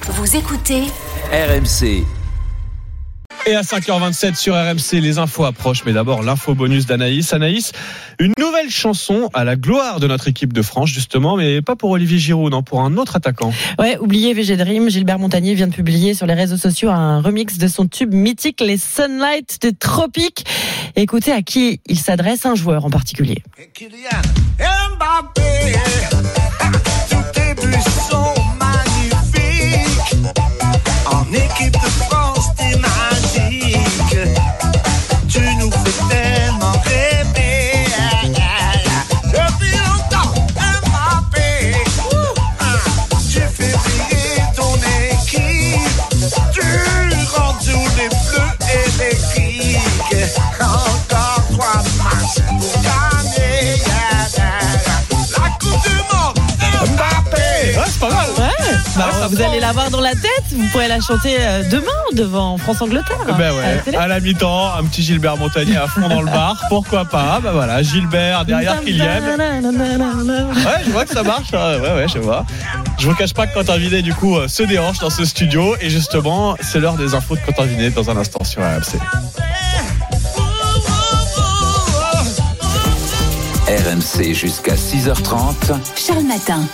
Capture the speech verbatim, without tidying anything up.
Vous écoutez R M C. Et à cinq heures vingt-sept sur R M C, les infos approchent, mais d'abord l'info bonus d'Anaïs. Anaïs, une nouvelle chanson à la gloire de notre équipe de France, justement, mais pas pour Olivier Giroud, non, pour un autre attaquant. Ouais, oubliez V G Dream, Gilbert Montagnier vient de publier sur les réseaux sociaux un remix de son tube mythique, les Sunlight des Tropiques. Écoutez à qui il s'adresse, un joueur en particulier. Kylian Mbappé, tous tes buts sont magnifiques. En équipe de France, t'es magique. Tu nous fais tellement rêver. Depuis longtemps, Mbappé, tu fais briller ton équipe. Tu rends tous les bleus électriques. Encore trois matchs pour gagner la Coupe du Monde. Mbappé. Ouais, c'est pas mal. Ouais, bah, ça vous prend. allez l'avoir dans la tête, vous pourrez la chanter demain devant France-Angleterre. Ben à la ouais, télé. à la mi-temps, un petit Gilbert Montagnier à fond dans le bar, pourquoi pas. Ben voilà, Gilbert derrière Kylian. Ouais, je vois que ça marche. Ouais, ouais, je vois. Je vous cache pas que Quentin Vinet, du coup, se dérange dans ce studio. Et justement, c'est l'heure des infos de Quentin Vinet dans un instant sur R M C. R M C jusqu'à six heures trente. Charles Matin.